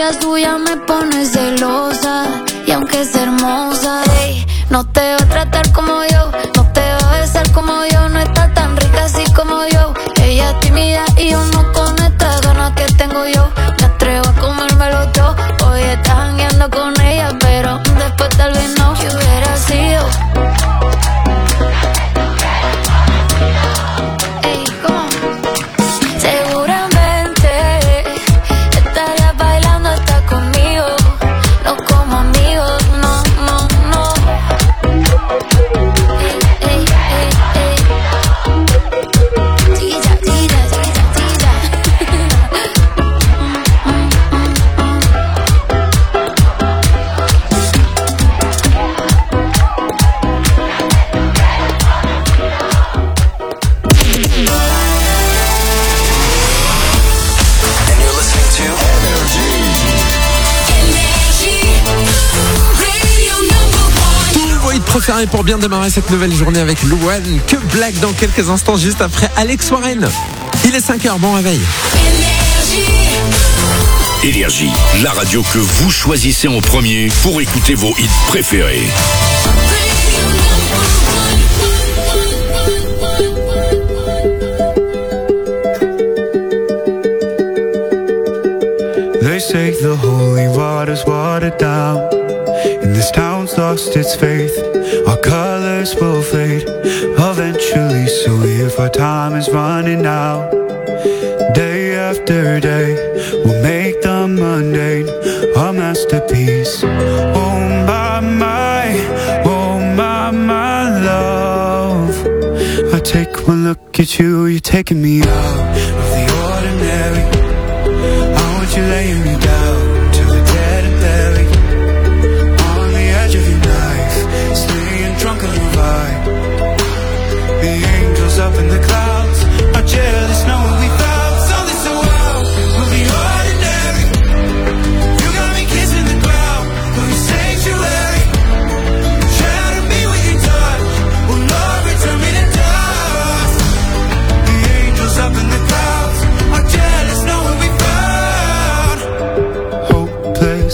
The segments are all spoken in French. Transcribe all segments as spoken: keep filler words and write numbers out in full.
amiga tuya me pone celosa. Y aunque es hermosa, ey, no te va a tratar como yo, no te va a besar como yo, no está tan rica así como yo. Ella es tímida y yo no con estas ganas que tengo yo. Me atrevo a comérmelo todo. Hoy estás jangueando con ella, pero después tal vez no. ¿Qué hubiera sido? Ey, ¿cómo? Seguramente estarías bailando hasta conmigo. No como amigos, no, no, no. Ey, ey, ey, ey. Tira, tira, tira, tira. And you're listening to Tout vos hits préférés pour bien démarrer cette nouvelle journée avec Louane. Que blague dans quelques instants, juste après Alex Warren. Il est cinq heures, bon réveil. Énergie, la radio que vous choisissez en premier pour écouter vos hits préférés. They say the holy water's watered down, and this town's lost its faith. Our colors will fade eventually, so if our time is running out, day after day, we'll make the mundane a masterpiece. Oh my, my, oh my, my love, I take one look at you, you're taking me out of the ordinary. You're laying me down to the dead and buried, on the edge of your knife, staying drunk on your vibe. The angels up in the clouds are jealous knowing we found something so wild. We'll be ordinary. You got me kissing the ground, we'll be sanctuary. Shatter me with your touch, oh Lord, return me to dust. The angels up in the clouds are jealous knowing we found hopeless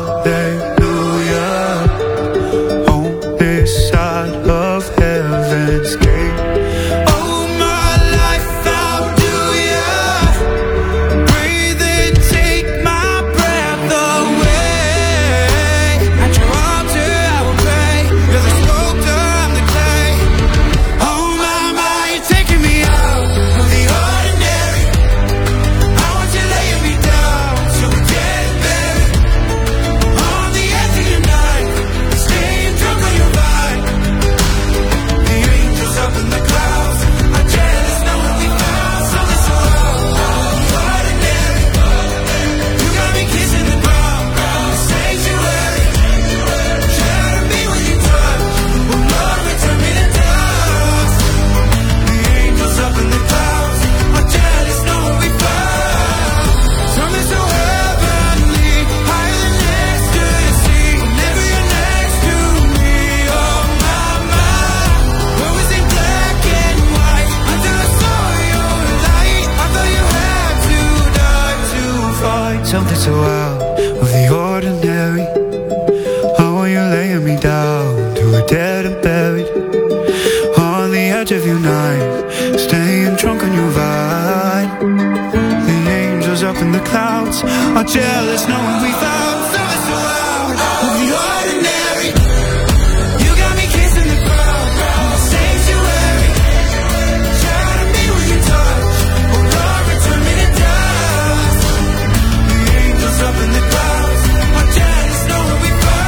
hallelujah on this side of heaven's gate. Oh my life, how do ya breathe and take my breath away? At your altar I will pray, you're the sculptor, I'm the clay. Oh my, my, you're taking me out of the ordinary. I want you laying me down so we're dead and buried, on the edge of your night, staying drunk on your vibe. The angels up in the clouds are jealous knowing we found something so ordinary. You got me kissing the ground, sanctuary. Shatter me with your touch, oh Lord, return me to dust. The angels up in the clouds are jealous knowing we found something so heavenly, higher than ecstasy. Whenever you're next to me, oh my, my. What was in black and white until I saw your light? I thought you had to die to find something so out of the ordinary. Oh, you're laying me down to a dead and buried, on the edge of your night, staying drunk on your vine. The angels up in the clouds are jealous knowing we found something so out of the ordinary. You got me kissing the ground, sanctuary. Shatter me with your touch, oh Lord, return me to dust. The angels up in the clouds are jealous knowing we found.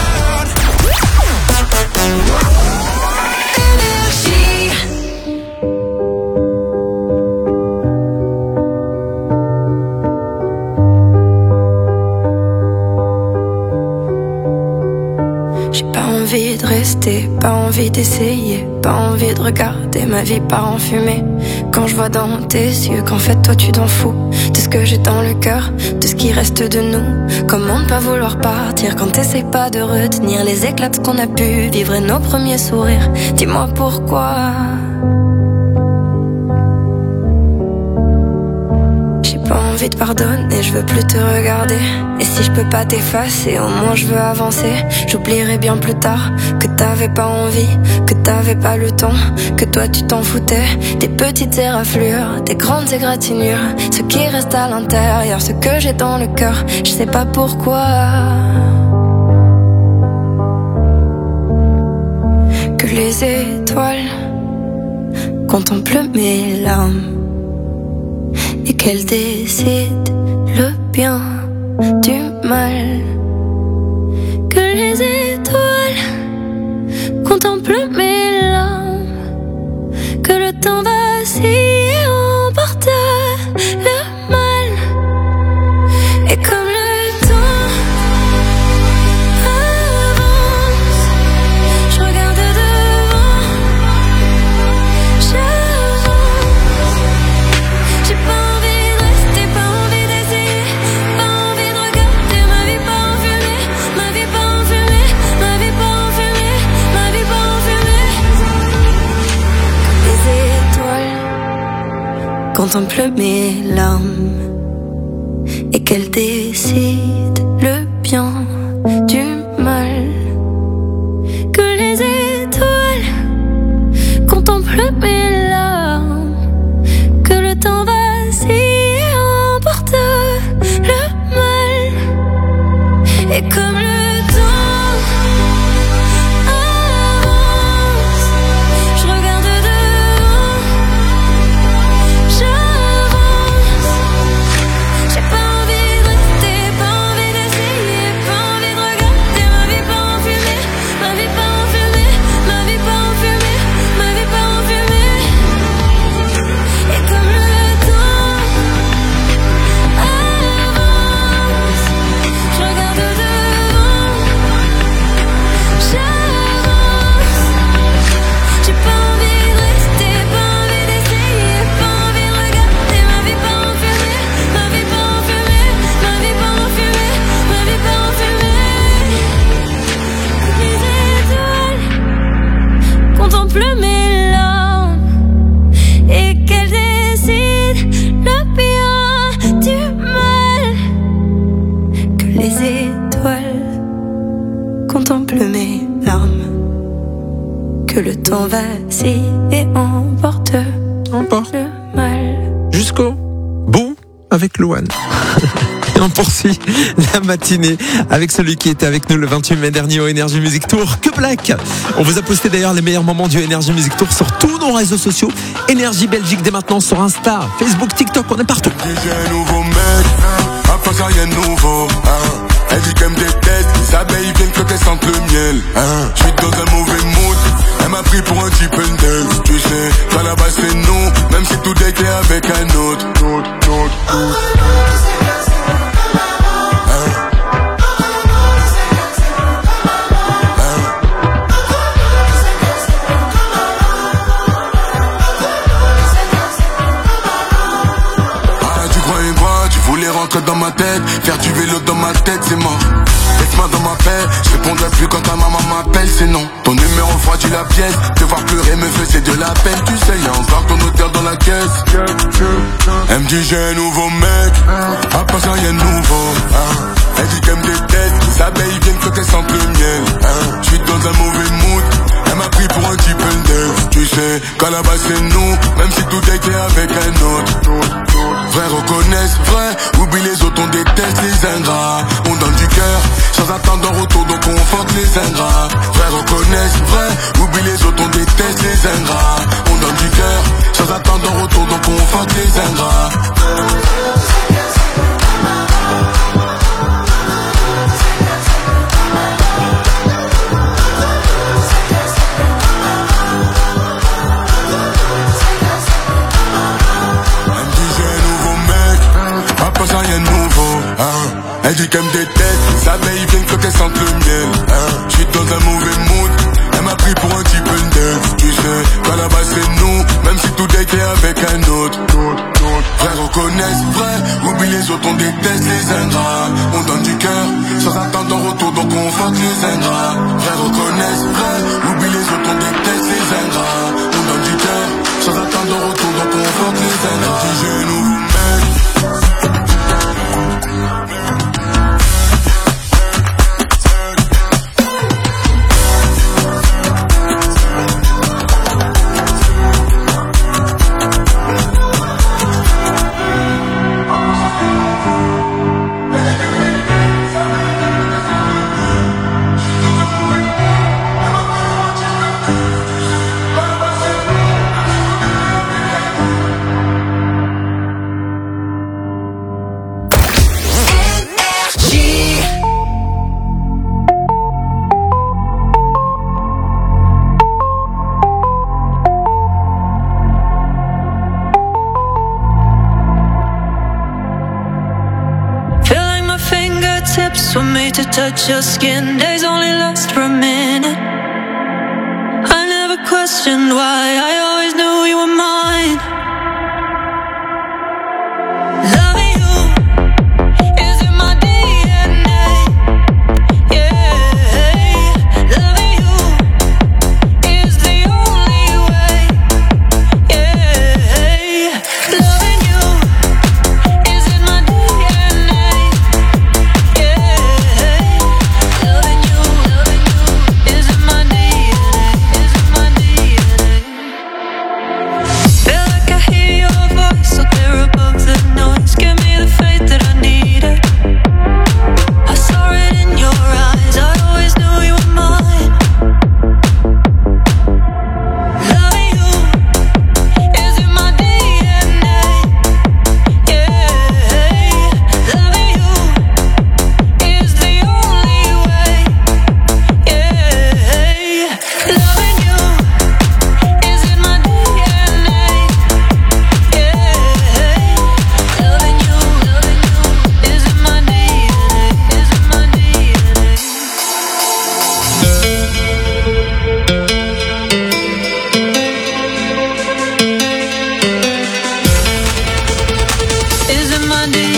Énergie. J'ai pas envie de rester, pas envie d'essayer, pas envie de regarder ma vie part en fumée. Quand je vois dans tes yeux qu'en fait toi tu t'en fous de ce que j'ai dans le cœur, de ce qui reste de nous. Comment ne pas vouloir partir quand t'essayes pas de retenir les éclats de ce qu'on a pu vivre et nos premiers sourires. Dis-moi pourquoi. J'ai pas envie envie de pardonner, je veux plus te regarder. Et si je peux pas t'effacer, au moins je veux avancer. J'oublierai bien plus tard que t'avais pas envie, que t'avais pas le temps, que toi tu t'en foutais. Des petites éraflures, des grandes égratignures, ce qui reste à l'intérieur, ce que j'ai dans le cœur, je sais pas pourquoi. Que les étoiles contemplent mes larmes et qu'elles décident le bien du mal. Que les étoiles contemplent mes larmes, que le temps vacille et emporte le mal. Et comme le temps avance, je regarde devant, j'avance. J'ai pas envie de rester, pas envie d'essayer, pas envie de regarder ma vie pas en fumée, ma vie pas en fumée, ma vie pas en fumée, ma vie pas en fumée. Les étoiles contemplent mes larmes et qu'elles décident le bien du mal. Que les étoiles contemplent mes larmes, que le temps vacille et emporte le mal. Et comme le temps avance, je regarde devant, j'avance. J'ai pas envie de rester, pas envie d'essayer, pas envie de regarder ma vie pas en fumée, ma vie pas en fumée, ma vie pas en fumée, ma vie pas en fumée. Et comme le temps avance, je regarde devant, j'avance. J'ai pas envie de rester, pas envie d'essayer, pas envie de regarder ma vie pas en fumée, ma vie pas en fumée, ma vie pas en fumée, ma vie pas en fumée. Les étoiles contemplent mes larmes et qu'elles décident le bien du mal. Que les étoiles contemplent mes larmes, que le temps vacille et emporte Emporte. le mal. Jusqu'au bout avec Louane. Et on poursuit la matinée avec celui qui était avec nous le vingt-huit mai dernier au Energy Music Tour, que Black. On vous a posté d'ailleurs les meilleurs moments du Energy Music Tour sur tous nos réseaux sociaux. Energy Belgique dès maintenant sur Insta, Facebook, TikTok, on est partout. J'ai un nouveau mec, à quoi ça rien de nouveau, hein. Elle dit qu'elle me déteste, les abeilles viennent quand elles sentent le miel, hein. Je suis dans un mauvais mood, elle m'a pris pour un type d'elle. Tu sais, quand là-bas c'est nous, même si tout est clair avec un autre. Rentre dans ma tête, faire du vélo dans ma tête, c'est mort. Laisse-moi dans ma paix, je répondrai plus quand ta maman m'appelle, c'est non. Ton numéro refroidit la pièce, te voir pleurer me faisait de la peine. Tu sais, y'a encore ton odeur dans la caisse. Elle me dit j'ai un nouveau mec, à part ça y'a un nouveau, hein. Elle dit qu'elle me déteste, les abeilles viennent quand elles sentent le miel, hein. Je suis dans un mauvais mood, elle m'a pris pour un type d'elle. Tu sais, quand là-bas c'est nous, même si tout est clair avec un autre. Vrai reconnaissent, vrai, oublie les autres, on déteste les ingrats. On donne du cœur, sans attendre en retour, donc on force les ingrats. Vrai reconnaissent, vrai, oublie les autres, on déteste les ingrats. On donne du cœur, sans attendre en retour, donc on force les ingrats. Elle dit qu'elle me déteste, les abeilles viennent quand elles sentent le miel, hein. Je suis dans un mauvais mood, elle m'a pris pour un type d'elle. Tu sais, quand là-bas c'est nous, même si tout est clair avec un autre. Vrai reconnaissent, vrai, oublie les autres, on déteste les ingrats. On donne du cœur, sans attendre en retour, donc on fuck les ingrats. Vrai reconnaissent, vrai, oublie les autres, on déteste les ingrats. On donne du cœur, sans attendre en retour, donc on fuck les ingrats. Elle dit j'ai un nouveau mec, kiss were made to touch your skin. Days only last for a minute. I never questioned why, I always knew you were mine. Loving you is in my D N A. Yeah, loving you is the only way. Yeah, loving you is in my D N A. Yeah, loving you, loving you is in my D N A. Is in my D N A. Feel like I hear your voice so clear above the noise. Give me the faith that I needed. I saw it in your eyes. I always knew you were mine. Loving you is in my D N A. Yeah, loving you is the only way. Yeah, loving you is in my D N A. Yeah, loving you, loving you is in my D N A. Is in my D N A. Is in my D N A. Is in my D N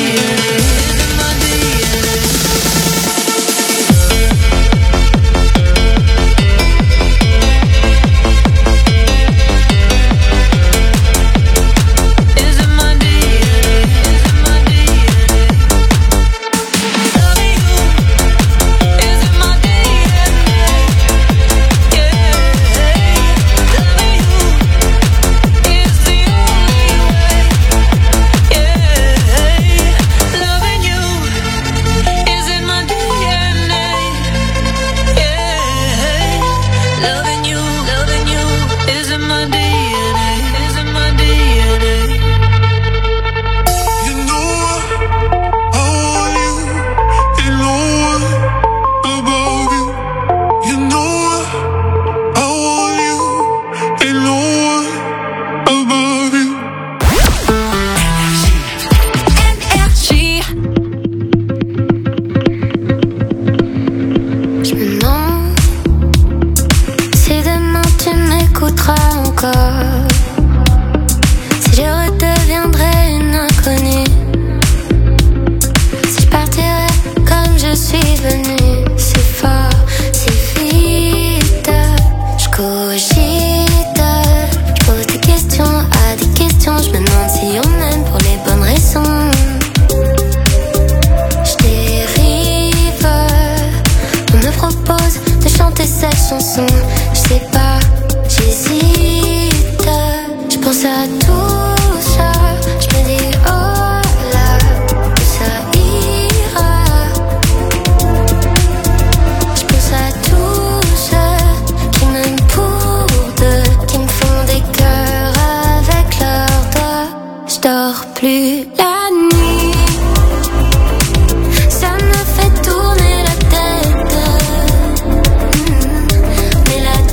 A. Is in my D N A. Is in my D N A. Loving you is in my D N A. Yeah, loving you is the only way. Yeah, loving you is in my D N A. Yeah, loving you, loving you is in my D N A. Is in my D N A. You know I want you, and no one above you. You know I want you, and no one above you. Énergie. Je me demande si demain tu m'écouteras encore. Si je redeviendrais une inconnue. Si je partirais comme je suis venue. Si fort, si vite. Je cogite. Je pose des questions à des questions. Je me demande si on m'aime pour les bonnes raisons. Je dérive. On me propose de chanter cette chanson. Je sais pas, j'hésite. Je pense à tout ça. Je me dis oh là, ça ira. Je pense à tous ceux qui m'aiment pour deux, qui me font des cœurs avec leurs doigts. Je dors plus la nuit. Ça me fait tourner la tête. Mm. Mais la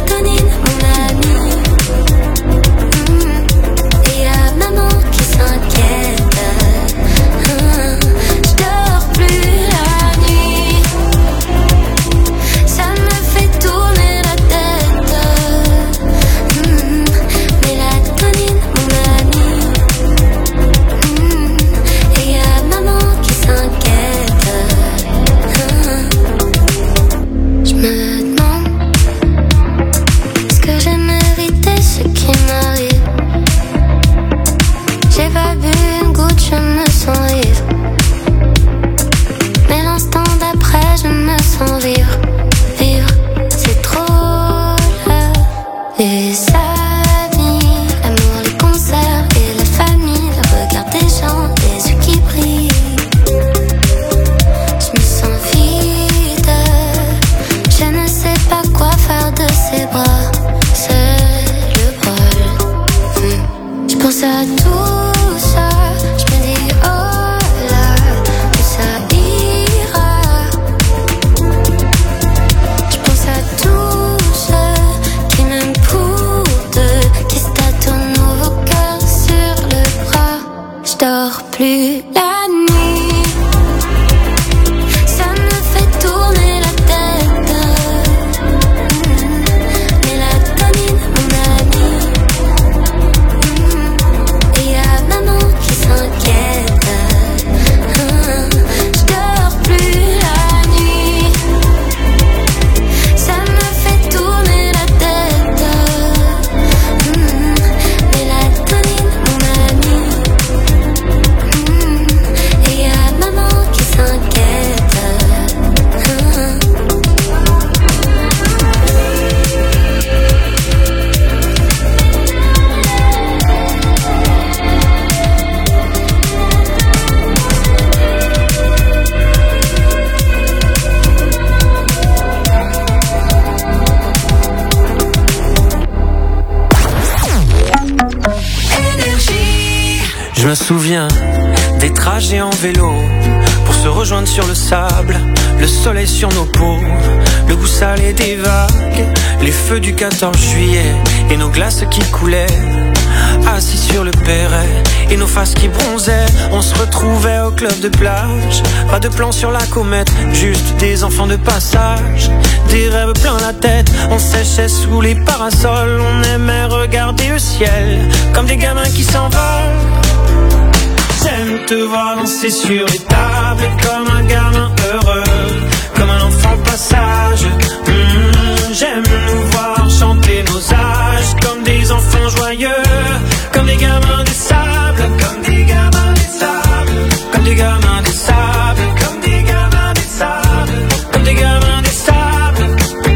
souviens des trajets en vélo pour se rejoindre sur le sable, le soleil sur nos peaux, le goût salé des vagues, les feux du quatorze juillet et nos glaces qui coulaient. Assis sur le perret et nos faces qui bronzaient, on se retrouvait au club de plage. Pas de plan sur la comète, juste des enfants de passage. Des rêves plein la tête, on séchait sous les parasols. On aimait regarder le ciel comme des gamins qui s'envolent. J'aime te voir danser sur les tables comme un gamin heureux, comme un enfant de passage. Mmh, j'aime nous voir chanter nos âges comme des enfants joyeux, comme des gamins des sables, comme des gamins des sables, comme des gamins des sables, comme des gamins des sables, comme des gamins des sables.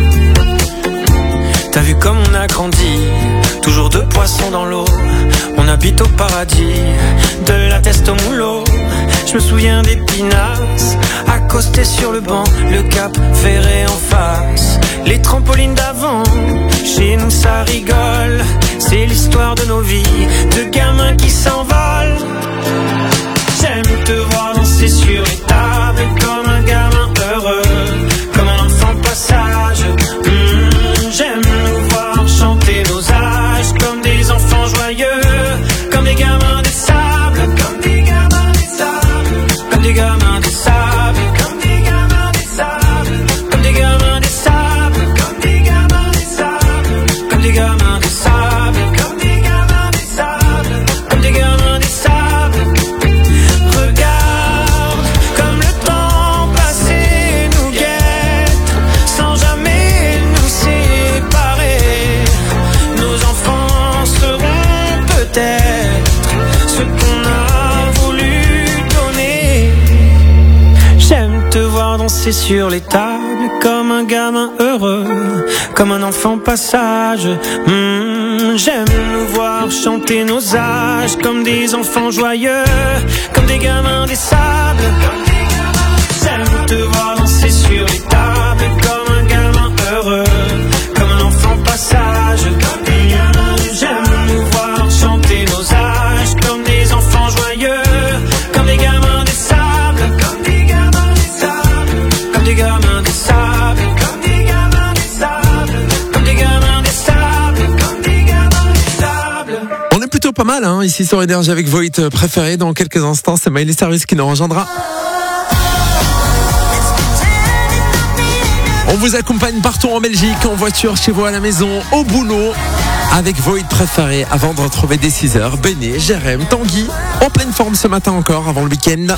T'as vu comme on a grandi, toujours deux poissons dans l'eau. On habite au paradis, de la teste au moulot. Je me souviens des pinasses, accostés sur le banc, le cap ferré en face, les trampolines d'avant. Chez nous ça rigole, c'est l'histoire de nos vies, de gamins qui s'envolent. J'aime te voir danser sur les tables comme un gamin heureux, comme un enfant de passage. Mmh, j'aime nous voir chanter nos âges comme des enfants joyeux, comme des gamins des sables, comme des gamins des sables, comme des gamins des sables, comme des gamins des sables, comme des gamins des sables, comme des gamins des sables, comme des gamins des sables, comme des gamins des sables, comme des gamins des sables. Regarde comme le temps passé nous guette, sans jamais nous séparer. Nos enfants seront peut-être ce qu'on a voulu donner. J'aime te voir danser sur les tables comme un gamin heureux, comme un enfant passage. Mmh, j'aime nous voir chanter nos âges comme des enfants joyeux, comme des gamins des sables. J'aime te voir danser sur les tables comme un gamin heureux, comme un enfant passage. J'aime nous voir chanter nos âges comme des enfants joyeux, comme des gamins des sables, comme des gamins des sables, comme des gamins des sables, comme des gamins des sables, comme des gamins des sables, comme des gamins des sables. On est plutôt pas mal hein, ici sur Énergie avec Voit préféré. Dans quelques instants, c'est Miley Cyrus qui nous rejoindra. On vous accompagne partout en Belgique, en voiture, chez vous, à la maison, au boulot, avec Voit préféré, avant de retrouver dès six heures Béné, Jérém, Tanguy, en pleine forme ce matin encore, avant le week-end.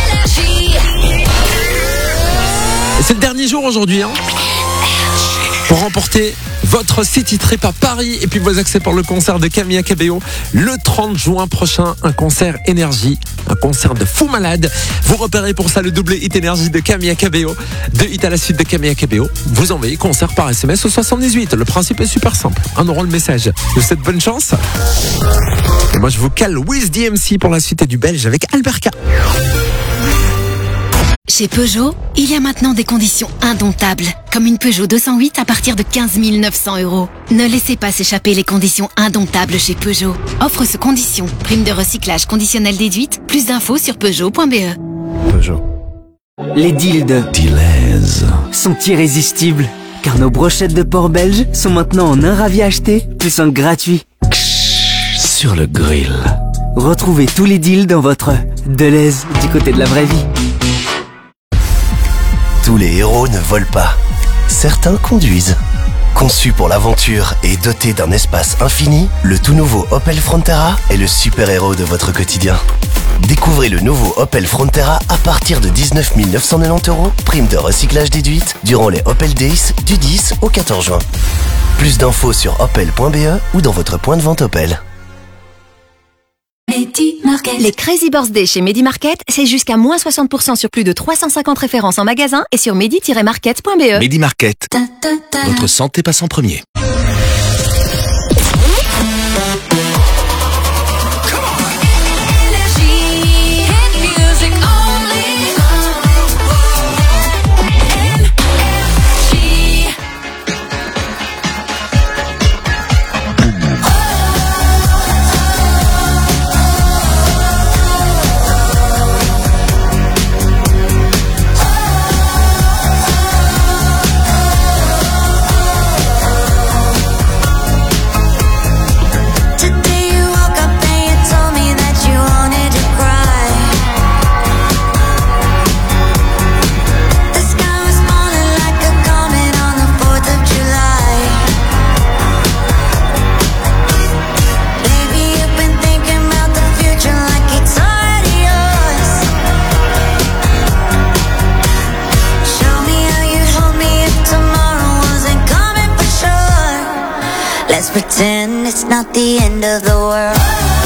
Et c'est le dernier jour aujourd'hui, hein, pour remporter votre City Trip à Paris et puis vos accès pour le concert de Camila Cabello le trente juin prochain, un concert énergie, un concert de fou malade. Vous repérez pour ça le double hit énergie de Camila Cabello, deux hits à la suite de Camila Cabello. Vous envoyez concert par S M S au soixante-dix-huit. Le principe est super simple, un euro le message. Je vous souhaite bonne chance. Et moi je vous cale Wiz D M C pour la suite du Belge avec Alberca. Chez Peugeot, il y a maintenant des conditions indomptables, comme une Peugeot deux cent huit à partir de quinze mille neuf cents euros. Ne laissez pas s'échapper les conditions indomptables chez Peugeot. Offre sous conditions, prime de recyclage conditionnelle déduite, plus d'infos sur peugeot point b e. Peugeot. Les deals de Dealers sont irrésistibles, car nos brochettes de porc belge sont maintenant en un ravi acheté, plus un gratuit. Sur le grill. Retrouvez tous les deals dans votre Deleuze du côté de la vraie vie. Tous les héros ne volent pas. Certains conduisent. Conçu pour l'aventure et doté d'un espace infini, le tout nouveau Opel Frontera est le super-héros de votre quotidien. Découvrez le nouveau Opel Frontera à partir de dix-neuf mille neuf cent quatre-vingt-dix euros, prime de recyclage déduite, durant les Opel Days du dix au quatorze juin. Plus d'infos sur opel point b e ou dans votre point de vente Opel. Les Crazy Birthday chez Medi Market, c'est jusqu'à moins soixante pour cent sur plus de trois cent cinquante références en magasin et sur medi tiret market point b e. Medi Market. Votre santé passe en premier. Let's pretend it's not the end of the world.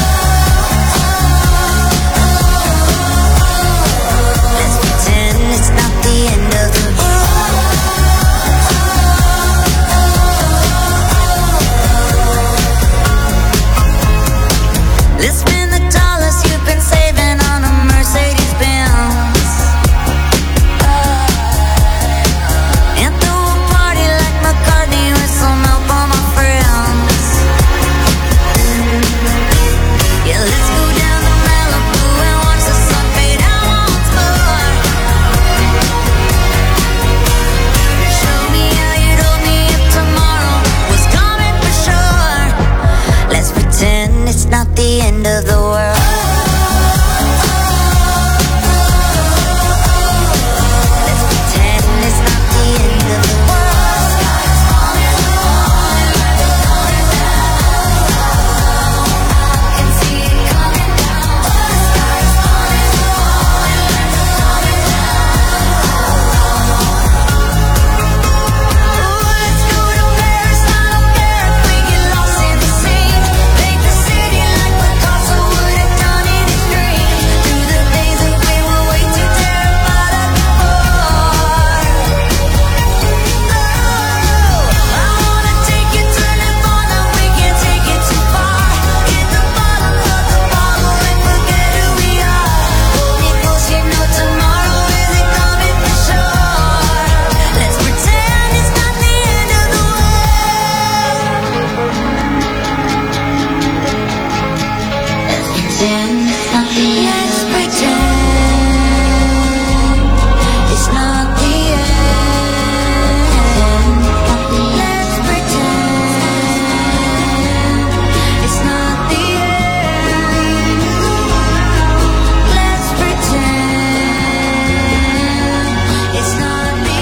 Let's pretend it's not the end of the world. Let's spend the dollars you've been saving on a Mercedes Benz, and throw a party like McCartney with some help on my friends. Yeah, let's go down to Malibu and watch the sun fade out once more. Show me how you'd hold me if tomorrow was coming for sure. Let's pretend it's not the end of the world. Let's pretend it's not the end of the world. I can see it coming down. The sky's falling, falling, falling down. Let's go to Paris, I don't care if we get lost in the sea. Make the city like Picasso would have done in his dream. Through the days that we were way too terrified of before. Oh, I wanna take you to Nirvana, we can't take it too far. Hit the bottom of the bottle and forget who we are. Hold me close, you know tomorrow isn't coming for sure. Let's pretend it's not the end of the world. Let's pretend it's not the end. Let's pretend it's not the end. Let's pretend it's not the end. Let's pretend it's not the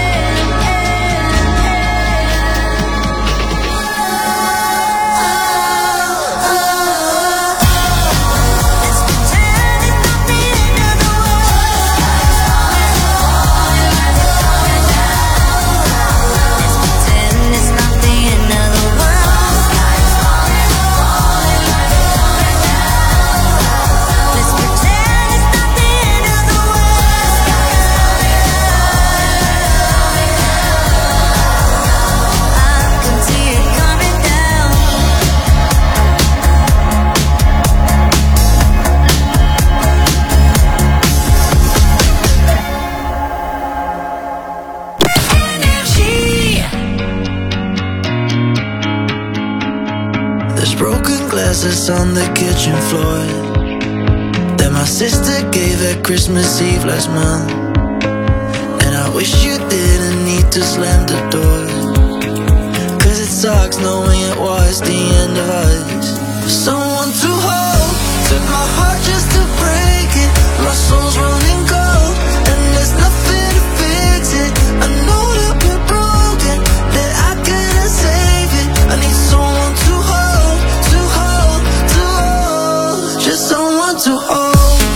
There's broken glasses on the kitchen floor that my sister gave at Christmas Eve last month. And I wish you didn't need to slam the door, cause it sucks knowing it was the end of us. Someone to hold, took my heart just to break it. My soul's running cold, and there's nothing to fix it. I know that we're broken, that I couldn't save it. I need someone to hold, to hold, to hold, just someone to hold.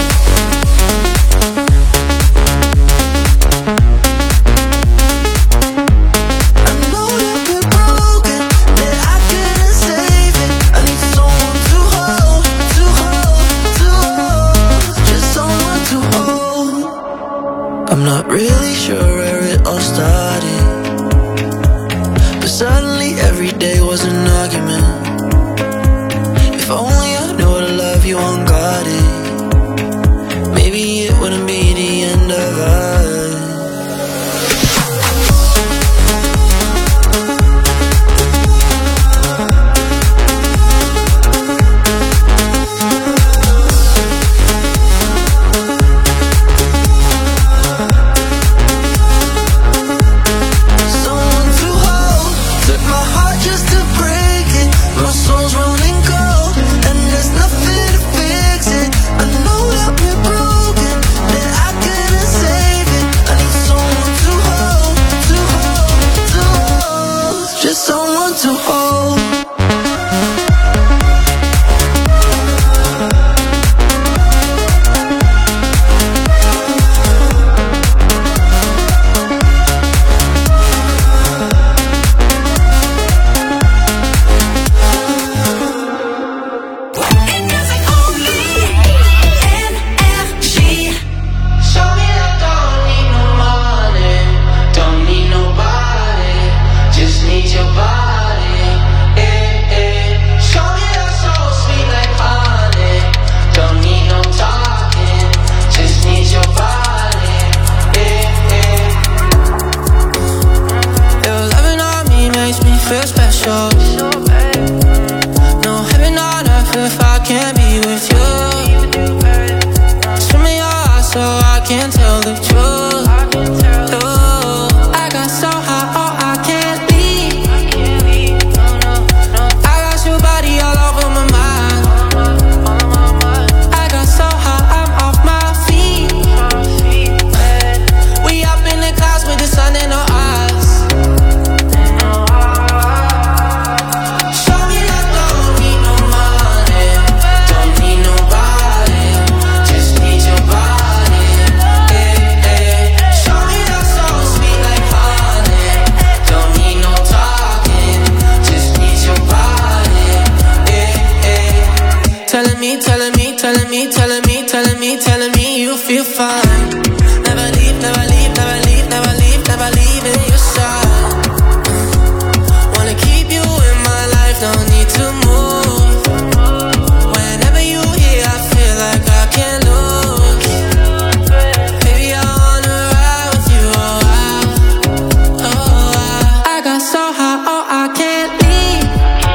I know that we're broken, that I couldn't save it. I need someone to hold, to hold, to hold, just someone to hold. I'm not really sure where it all started, but suddenly every day was an argument. If only I knew how to love you unguarded, maybe it wouldn't be the end of us. Someone to hold, took my heart just to break it. My soul's running cold, and there's nothing to fix it. I know that we're broken, that I couldn't save it. I need someone to hold, to hold, to hold, just someone to hold. feel special. No heaven on earth if I can't be with you. Swim in your eyes so I can tell the truth. Ooh, I got so high, oh I can't leave. I got your body all over my mind. I got so high, I'm off my feet. We up in the clouds with the sun in our eyes. Show me that don't need no money, don't need nobody, just need your body. Eh, eh. Show me that so sweet like honey, don't need no talking, just need your body. Eh, eh. Telling me, telling me, telling me, telling me, telling me, telling me you feel fine. Never leave, never leave, never leave, never leave, never leave in your side. Wanna keep you in my life, don't need to move. Whenever you here, I feel like I can't lose. Baby, I wanna ride with you, oh I, oh I. I got so high, oh I can't leave.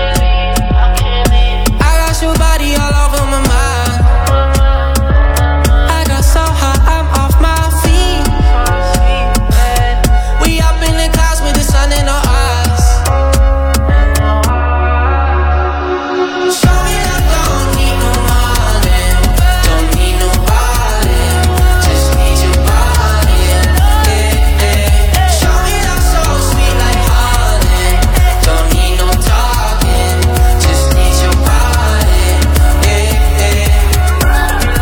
I got your body all over my mind. I got so high, I'm off my feet. We up in the clouds with the sun in our eyes. Show me that don't need no money, don't need nobody, just need your body. Eh, eh. Show me that so sweet like honey, don't need no talking, just need your body. Eh, eh.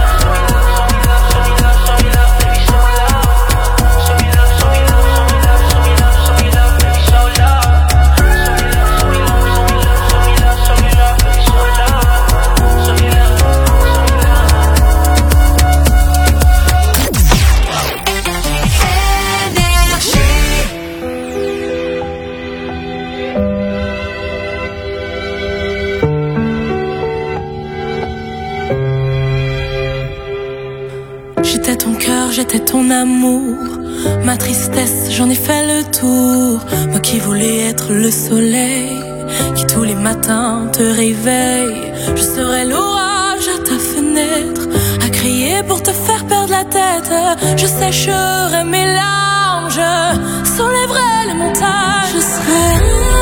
J'étais ton cœur, j'étais ton amour. Ma tristesse, j'en ai fait le tour. Moi qui voulais être le soleil, qui tous les matins te réveille. Je serai l'orage à ta fenêtre, à crier pour te faire perdre la tête. Je sécherai mes larmes, je soulèverai les montagnes. Je serai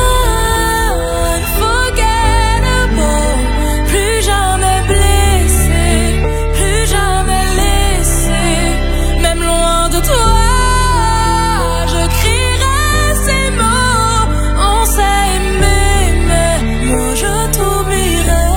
unforgettable, plus jamais blessé, plus jamais laissé. Même loin de toi, je crierai ces mots. On s'est aimé, mais moi je t'oublierai.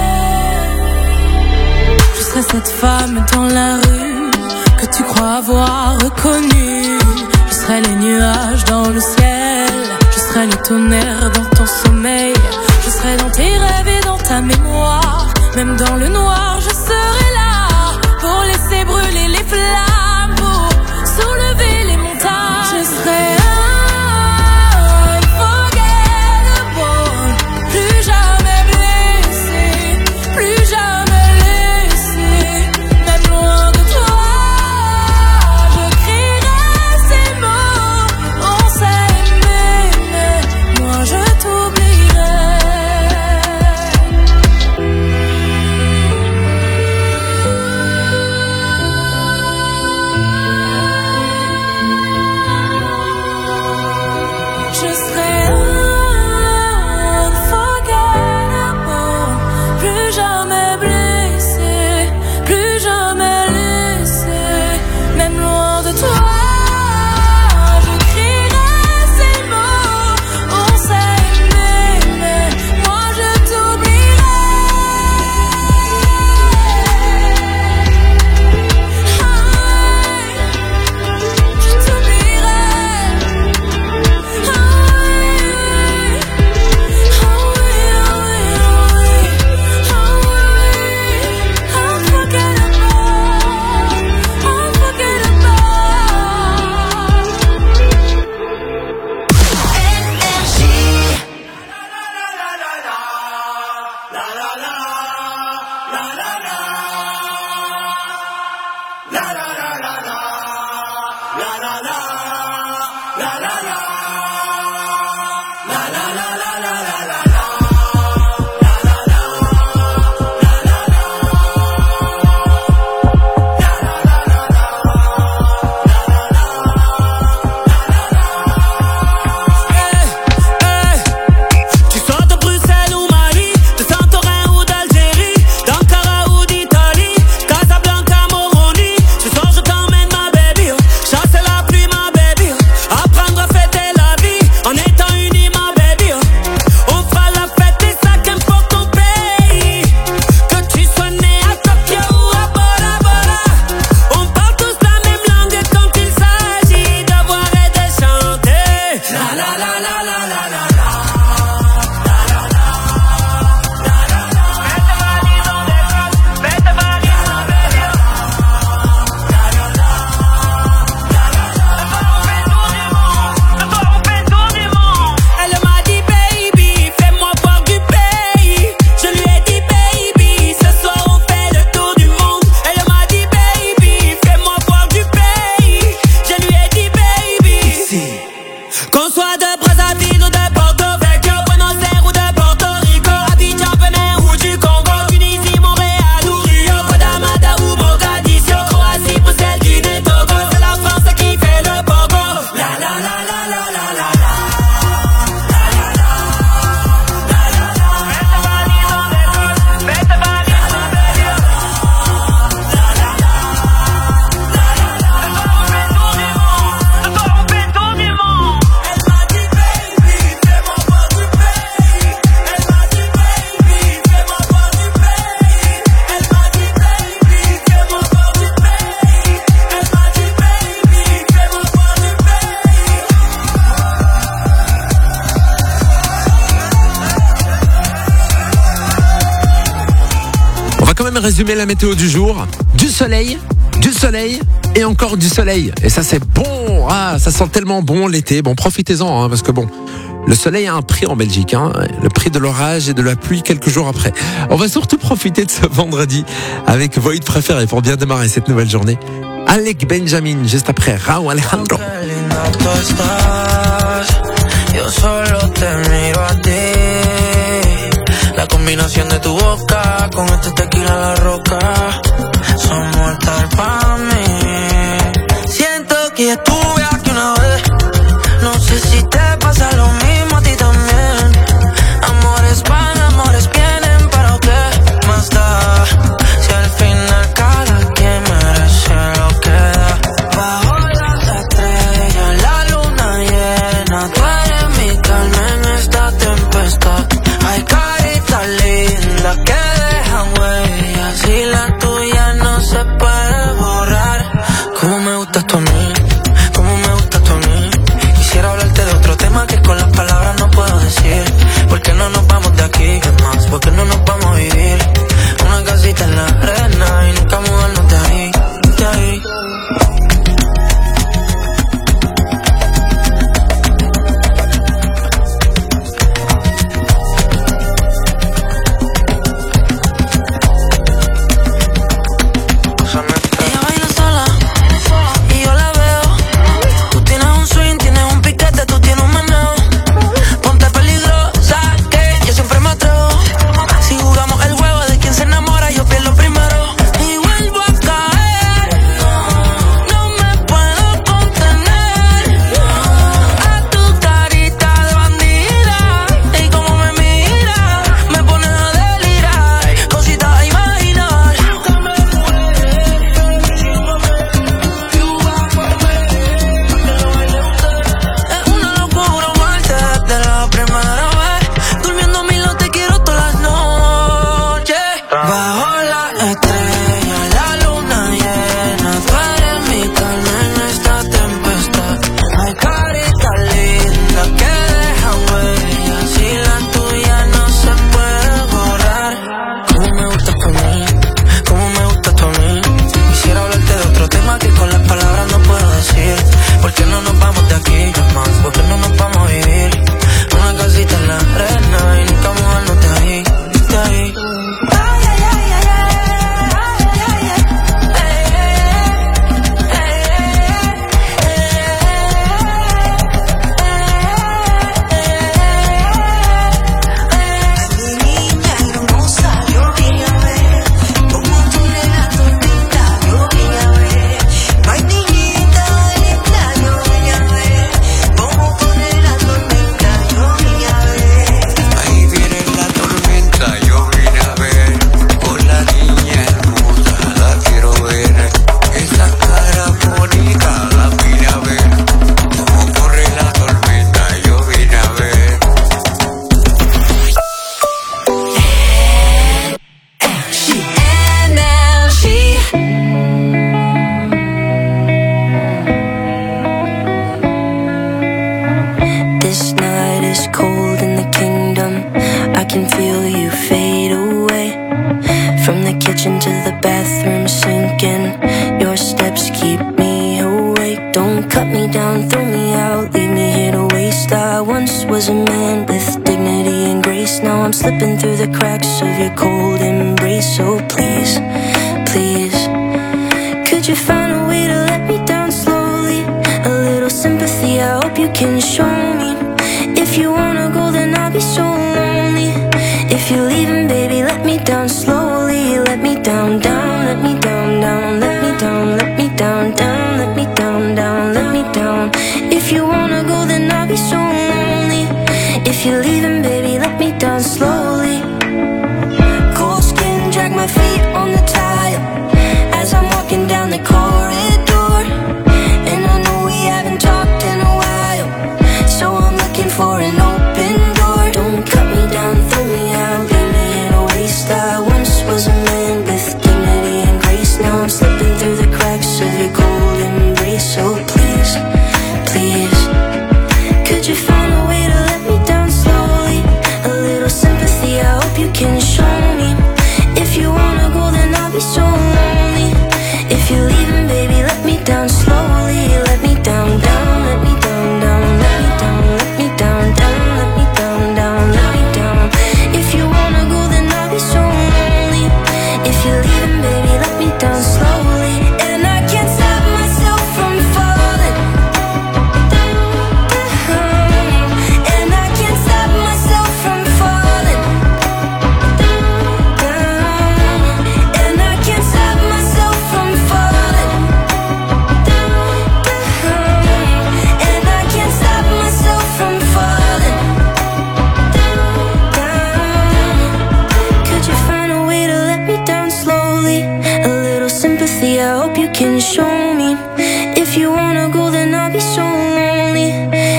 Je serai cette femme dans la rue que tu crois avoir reconnue. Je serai les nuages dans le ciel, je serai le tonnerre dans ton sommeil. Je serai dans tes rêves et dans ta mémoire. Même dans le noir, je serai là pour laisser brûler les flammes, pour soulever les montagnes. Je serai unforgettable, plus jamais blessé, plus jamais laissé. Même loin de toi, je crierai ces mots. On s'est aimé, mais moi je t'oublierai. Je serai unforgettable, plus jamais blessé, plus jamais laissé. Même loin de toi, je crierai ces mots. On s'est aimé, mais moi je t'oublierai. Je t'oublierai. La la la résumer la météo du jour. Du soleil, du soleil et encore du soleil. Et ça c'est bon, ah, ça sent tellement bon l'été. Bon, profitez-en hein, parce que bon, le soleil a un prix en Belgique, hein, le prix de l'orage et de la pluie quelques jours après. On va surtout profiter de ce vendredi avec vos hits préférés pour bien démarrer cette nouvelle journée. Alec Benjamin, juste après Raúl Alejandro. Yo solo te miro a ti. La combinación de tu boca con este tequila la roca son mortal para mí. Siento que ya estuve aquí una vez. No sé si te pasa lo mismo a ti también. Amores van, amores vienen, pero ¿qué más da? Si al final cada quien merece lo que da. Bajo las estrellas, la luna llena, tú eres mi calma en esta tempestad. Hay caritas lindas que dejan huellas y la tuya no se puede borrar. Cómo me gustas tú a mí, cómo me gustas tú a mí. Quisiera hablarte de otro tema que con las palabras no puedo decir. ¿Por qué no nos vamos de aquí? ¿Qué más? ¿Por qué no nos vamos a vivir? Una casita en la arena y nunca mudarnos de ahí, de ahí. Ella baila sola y yo la veo. Tú tienes un swing, tienes un piquete, tú tienes un meneo. Ponte peligrosa que yo siempre me atrevo. Si jugamos el juego de quien se enamora, yo pierdo primero. Y vuelvo a caer, no me puedo contener. A tu carita de bandida y como me mira, me pone a delirar. Cositas a imaginar. Es una locura amarte desde la primera vez. Durmiendo a mí no te quiero todas las noches. Bajo la estrella, la luna llena, tú eres mi calma en esta tempestad. Hay caritas lindas que dejan huellas y la tuya no se puede borrar. Cómo me gustas tú a mí, cómo me gustas tú a mí. Quisiera hablarte de otro tema que con las palabras no puedo decir. ¿Por qué no nos vamos de aquí? ¿Qué más? ¿Por qué no nos vamos a vivir? Una casita en la arena y nunca mudarnos de ahí, de ahí. Niña hermosa, yo vine a ver cómo tú eres la tormenta, yo vine a ver. Ay, niñita linda, yo vine a ver cómo tú eres la tormenta, yo vine a ver. Ahí viene la tormenta, yo vine a ver. Por la niña hermosa, la quiero ver. Esa cara bonita, la vine a ver. Como corre la tormenta, yo vine a ver. And now she This night is cold in the kingdom. I can feel you fade away. From the kitchen to the bathroom sinking. Your steps keep me awake. Don't cut me down, throw me out, leave me here to waste. I once was a man with dignity and grace. Now I'm slipping through the cracks of your cold embrace. So please, please, could you find a way to let me down slowly? A little sympathy, I hope you can show me. If you wanna go, then I'll be so lonely. If you're leaving, baby, let me down slowly. Let me down, down, let me down, down, let me down, let me down, down, let me down, down, let me down. If you wanna go, then I'll be so lonely. If you're leaving, baby, let me down slowly. Cold skin, drag my feet on the tile as I'm walking down the corridor. And I know we haven't talked in a while, so I'm looking for an open door. Don't cut me down, throw me out, leave me in a waste. I once was a man with dignity and grace. Now I'm slipping through the cracks of your cold embrace. So please, please, could you find a way to let me down slowly? A little sympathy, I hope you can show me. If you wanna go, then I'll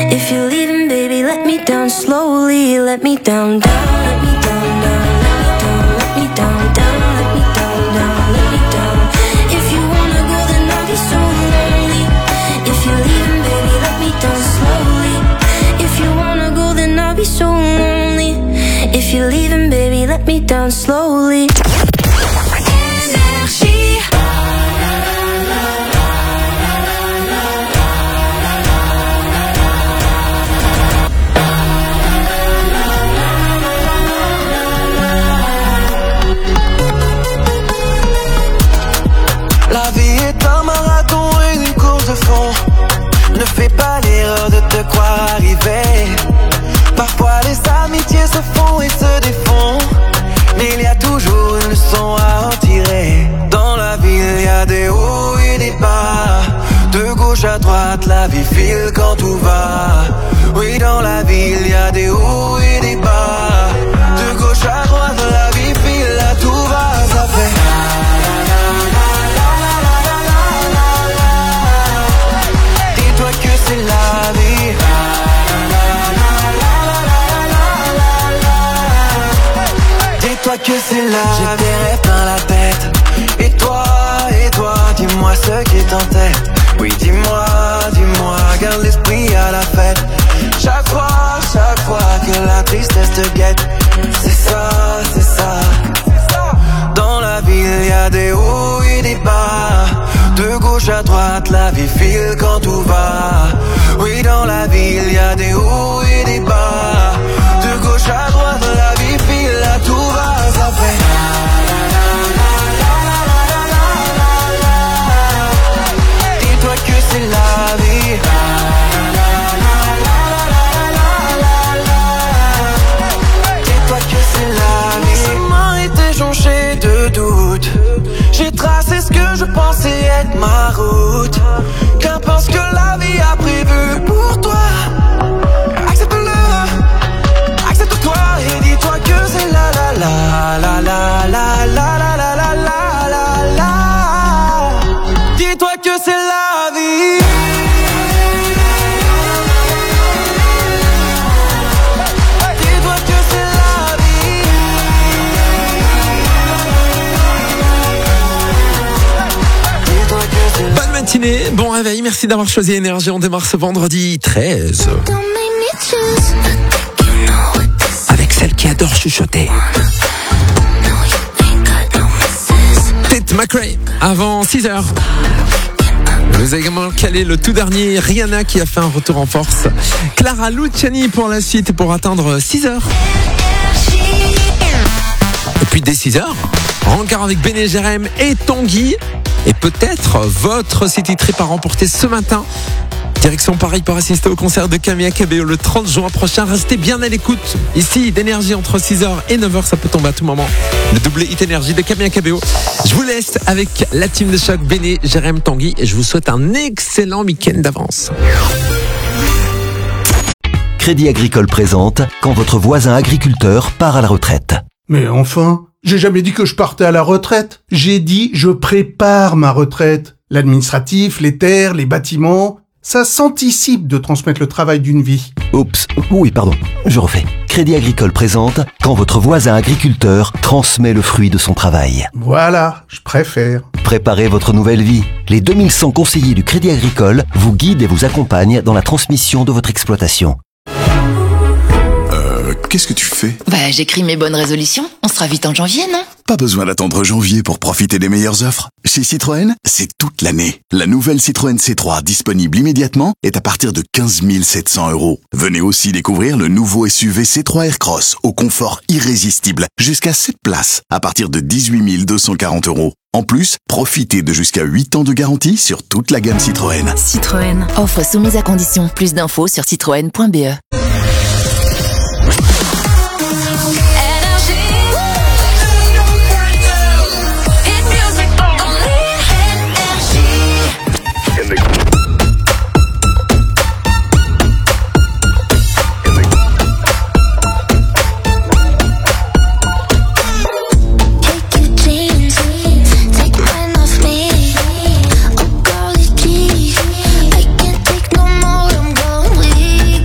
If you're leaving, baby, let me down slowly. Let me down, down, let me down, down, let me down, let me down, down, let me down, down, let me down. If you wanna go, then I'll be so lonely. If you're leaving, baby, let me down slowly. If you wanna go, then I'll be so lonely. If you're leaving, baby, let me down slowly. Énergie. La vie est un marathon et une course de fond. Ne fais pas l'erreur de te croire arrivé. Parfois les amitiés se font et se défont, mais il y a toujours une leçon à en tirer. Dans la vie il y a des hauts et des bas. De gauche à droite la vie file quand tout va. Oui, dans la vie il y a des hauts et des bas. De gauche à droite la vie file, là tout va, ça fait. Dis-toi que c'est la vie. Dis-toi que c'est la vie. J'ai des rêves dans la tête. Et toi, et toi, dis-moi ce qui t'entête. Oui, dis-moi, dis-moi, garde l'esprit à la fête. Chaque fois, chaque fois que la tristesse te guette. C'est ça, c'est ça. Dans la vie, il y a des hauts et des bas. De gauche à droite, la vie file quand tout va. Oui, dans la vie, il y a des hauts et des bas. De gauche à droite, la vie file, là tout va, ça fait. Dis-toi que c'est la vie. Dis-toi que c'est la vie. Mon chemin était jonché de doutes. J'ai tracé ce que je pensais être ma route. Qu'importe ce que la vie a prévu pour toi. Accepte-le, accepte-toi et dis-toi que c'est la la la la la la la la la la la la la. Dis-toi que c'est la vie. Dis-toi que c'est la vie. Dis-toi que c'est la vie. Bonne matinée, bon réveil, merci d'avoir choisi Énergie. On démarre ce vendredi treize. Avec celle qui adore chuchoter. Tate McRae, avant six heures. Vous avez également calé le tout dernier Rihanna qui a fait un retour en force. Clara Luciani pour la suite pour atteindre six heures. Et puis dès six heures, rencard avec Béné Jérém et Tanguy. Et peut-être votre city trip à remporter ce matin. Direction Paris pour assister au concert de Camila Cabello le trente juin prochain. Restez bien à l'écoute. Ici, d'énergie entre six heures et neuf heures, ça peut tomber à tout moment. Le double hit énergie de Camila Cabello. Je vous laisse avec la team de choc Béné, Jérém, Tanguy et je vous souhaite un excellent week-end d'avance. Crédit Agricole présente quand votre voisin agriculteur part à la retraite. Mais enfin, j'ai jamais dit que je partais à la retraite. J'ai dit je prépare ma retraite. L'administratif, les terres, les bâtiments, ça s'anticipe de transmettre le travail d'une vie. Oups, oui pardon, je refais. Crédit Agricole présente quand votre voisin agriculteur transmet le fruit de son travail. Voilà, je préfère. Préparez votre nouvelle vie. Les deux mille cent conseillers du Crédit Agricole vous guident et vous accompagnent dans la transmission de votre exploitation. Euh, qu'est-ce que tu fais? Bah, j'écris mes bonnes résolutions. On sera vite en janvier, non? Pas besoin d'attendre janvier pour profiter des meilleures offres. Chez Citroën, c'est toute l'année. La nouvelle Citroën C trois disponible immédiatement est à partir de quinze mille sept cents euros. Venez aussi découvrir le nouveau S U V C trois Aircross au confort irrésistible, jusqu'à sept places, à partir de dix-huit mille deux cent quarante euros. En plus, profitez de jusqu'à huit ans de garantie sur toute la gamme Citroën. Citroën. Offre soumise à condition. Plus d'infos sur citroën point b e. Please, I can't take no more, I'm going weak.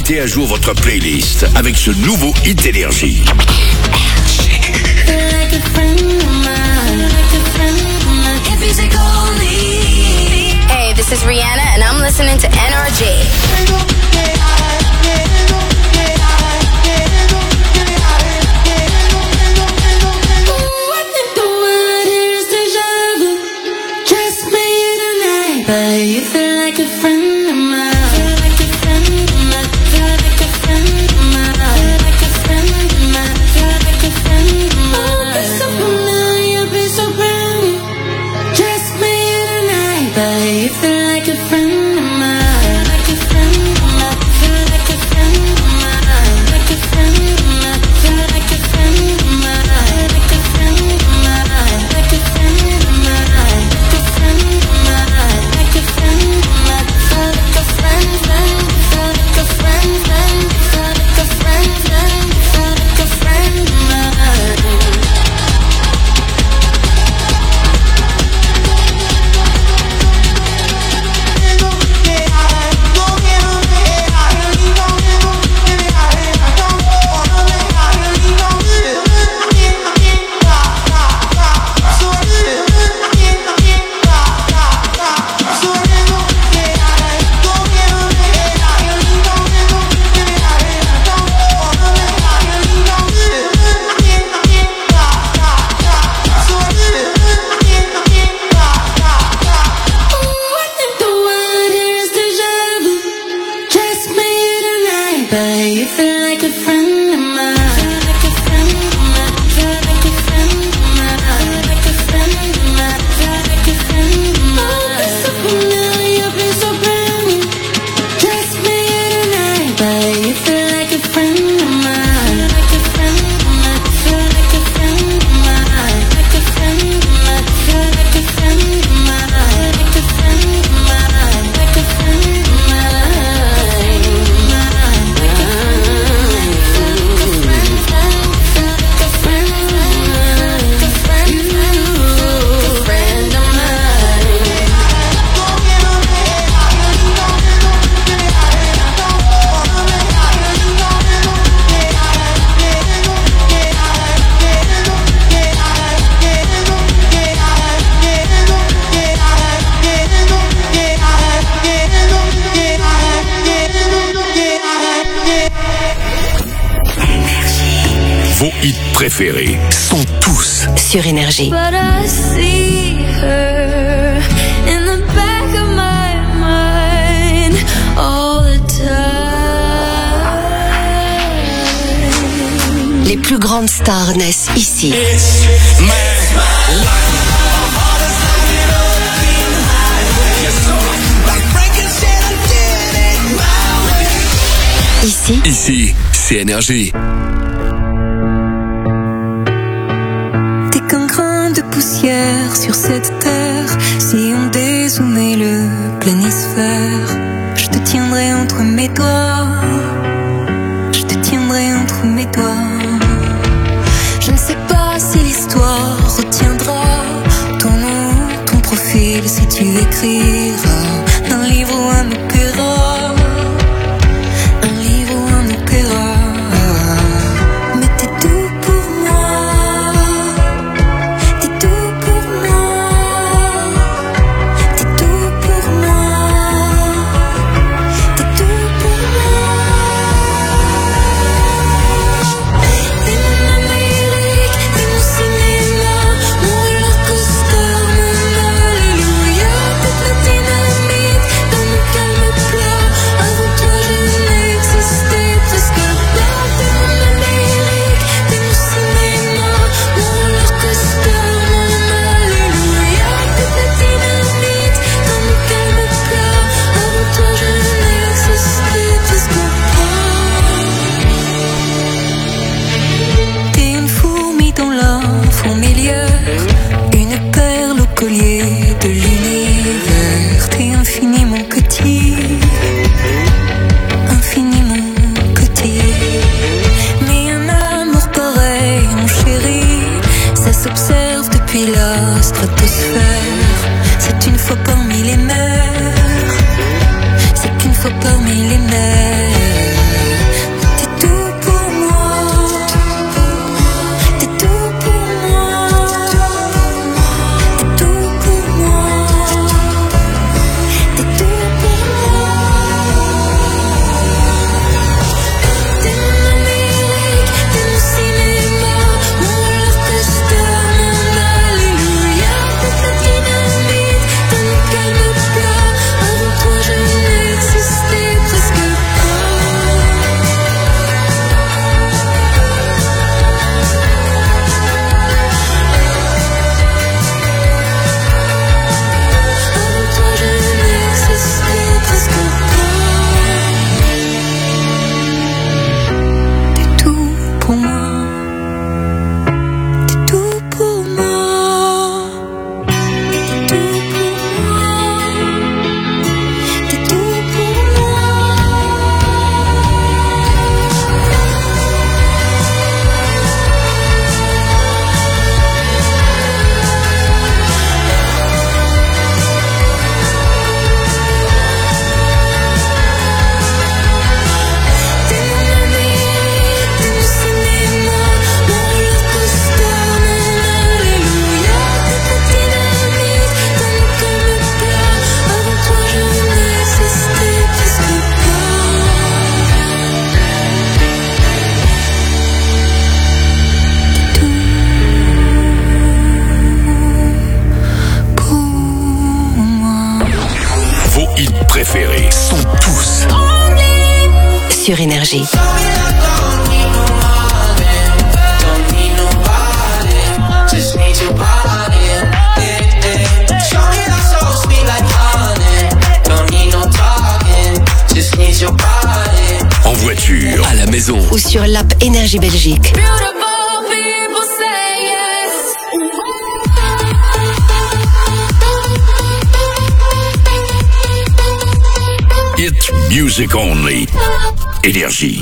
Mettez à jour votre playlist avec ce nouveau hit énergie. Hey, this is Rihanna and I'm listening to N R J. But you feel like a friend of mine. Feel like a friend of mine. Feel like a friend of mine. Feel like a friend of mine. Feel like a friend of mine. Oh, be so familiar, be so brand new. Just me tonight. But you feel like a friend of mine. Feel like a friend of mine. Feel like a friend of mine. Like a friend of mine. Feel like a friend of mine. Like a friend of mine. Like a friend of mine. Like a friend of mine. Like a friend of mine, feel like a friend, friend, feel like a friend, friend, feel like a friend, friend, feel like a friend of mine. Vos hits préférés sont tous sur Énergie. But I see her in the back of my mind all the time. Les plus grandes stars naissent ici. Ici, Ici, c'est Énergie. T'es qu'un grain de poussière sur cette terre. Si on dézoomait le planisphère, je te tiendrai entre mes doigts. Je te tiendrai entre mes doigts. Je ne sais pas si l'histoire retiendra ton nom, ton profil, si tu écriras un livre ou un opéra. Un livre ou un opéra. Mais t'es tout pour moi. T'es tout pour moi. T'es tout pour moi. T'es tout pour moi. T'es mon Amérique, t'es mon cinéma, mon roller coaster, mon alléluia. T'es la dynamite dans mon calme plat. Avant toi je n'existais presque pas. T'es mon Amérique, t'es mon cinéma, mon roller coaster, mon alléluia. T'es la dynamite dans mon calme plat. Avant toi je n'existais presque pas. T'es une fourmi dans la fourmilière, une perle au collier de l'univers. T'es infiniment petit, infiniment petit. Mais un amour pareil, mon chéri, ça s'observe depuis la stratosphère. C'est une fois parmi les mers, c'est une fois parmi les mers. sur Énergie. En voiture, à la maison, Ou sur l'app Énergie Belgique. Hit music only. Énergie.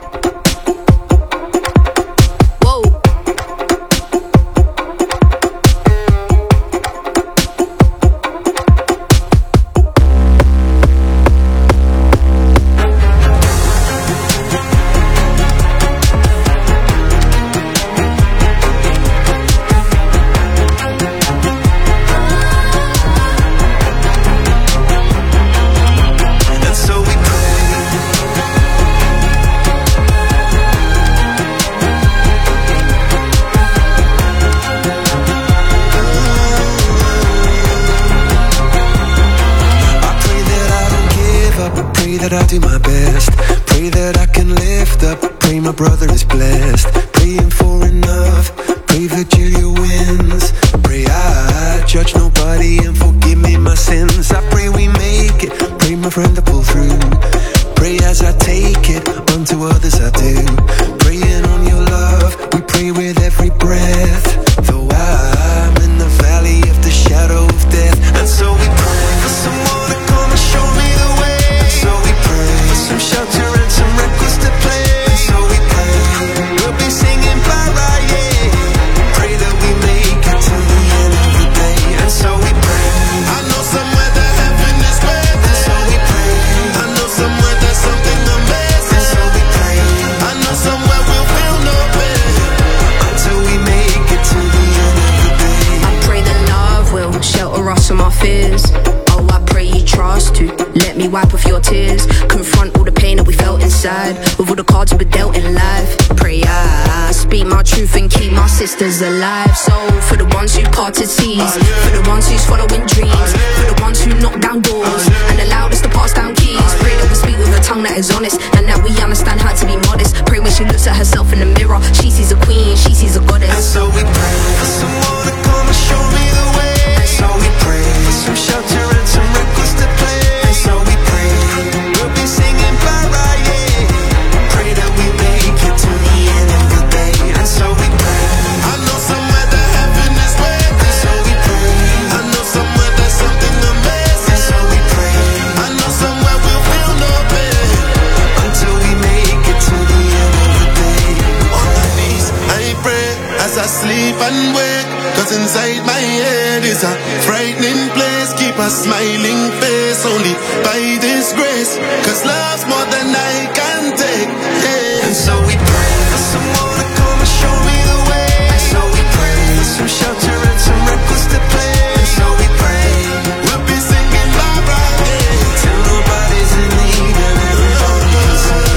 that I do my best. Pray that I can lift up. Pray my brother is blessed. Praying for enough. Pray Virgilia wins. Pray I judge nobody and forgive me my sins. I pray we make it. Pray my friend to pull through. Pray as I take it. Unto others I do. Praying on your love. We pray with every breath. Though I'm in the valley of the shadow of death. And so we pray for someone to come and show me the way. And so we pray for some shelter and some records to play. And so we pray we'll be singing Paraye. Pray that we make it to the end of the day. And so we pray. I know somewhere that heaven is waiting. And so we pray. I know somewhere there's something amazing. And so we pray. I know somewhere we'll feel no pain until we make it to the end of the day. I pray that love will shelter us from our fears. Oh, I pray you trust to let me wipe off your tears. Confront all the pain that we felt inside with all the cards we were dealt in life. Pray I speak my truth and keep my sisters alive. So for the ones who parted seas, for the ones who's following dreams, for the ones who knock down doors and allowed us to pass down keys. Pray that we speak with a tongue that is honest and that we understand how to be modest. Pray when she looks at herself in the mirror, she sees a queen, she sees a goddess. And so we pray for someone to come and show me the way. And so we pray for some shelter and some records to play. And so we pray we'll be singing Paraye. Pray that we make it to the end of the day. And so we pray. I know somewhere that heaven is waiting. And so we pray. I know somewhere there's something amazing. And so we pray. I know somewhere we'll feel no pain until we make it to the end of the day. On my knees, I pray as I sleep and wake. Cause inside my head is a frightening place. Keep a smiling face only by this grace. Cause love's more than I can take. Yeah. And so we pray for someone to come and show me the way. And so we pray for some shelter and some records to play. And so we pray we'll be singing Barbara, yeah, till nobody's in need and everybody can sing.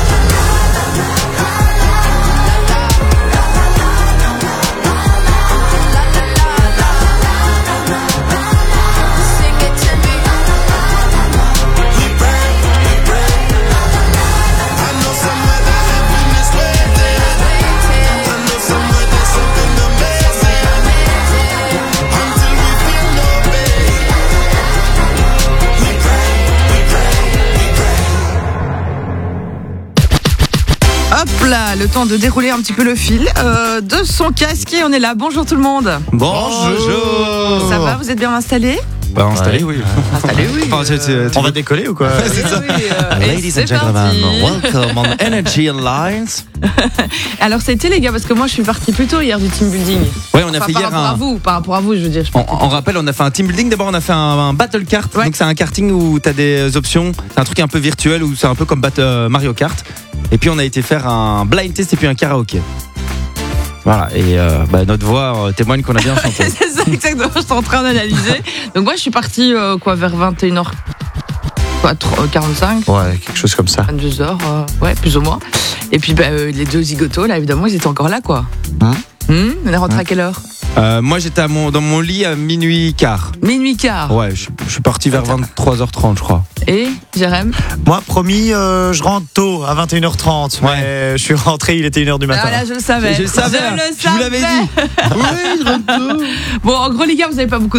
Hop là, le temps de dérouler un petit peu le fil euh, de son casque et on est là. Bonjour tout le monde. Bonjour. Ça va, vous êtes bien installés? Bah installé, oui. Installé, oui. Enfin, tu- tu- tu- On va décoller ou quoi? C'est ça. Ladies c'est and gentlemen, parti. welcome on Energy Alliance. Alors c'était les gars, parce que moi je suis partie plus tôt hier du team building. Ouais, on a Enfin, fait par hier rapport un- à vous, par rapport à vous, je veux dire. je On, on rappelle, on a fait un team building. D'abord, on a fait un, un battle kart. Donc, c'est un karting où tu as des options. C'est un truc un peu virtuel où c'est un peu comme bat- euh, Mario Kart. Et puis, on a été faire un blind test et puis un karaoké. Voilà. Et euh, bah, notre voix euh, témoigne qu'on a bien chanté. C'est ça exactement, je suis en train d'analyser. Donc moi je suis partie euh, quoi, vers vingt et une heures quoi, tr- euh, quarante-cinq. Ouais, quelque chose comme ça. vingt-deux heures, euh, ouais, plus ou moins. Et puis bah, euh, les deux zigotos, là, évidemment, ils étaient encore là, quoi. Hein Hum, on est rentré à quelle heure? Euh, moi, j'étais à mon, dans mon lit à minuit quart. Minuit quart. Ouais, je, je suis parti vers vingt-trois heures trente, je crois. Et Jérém? Moi, promis, euh, je rentre tôt, à vingt et une heures trente. Ouais. Mais je suis rentré, il était une heure du matin. Ah là, je le savais. Je le savais, Je le je vous l'avais savais. dit. Oui, je rentre tôt. Bon, en gros, les gars, vous n'avez pas beaucoup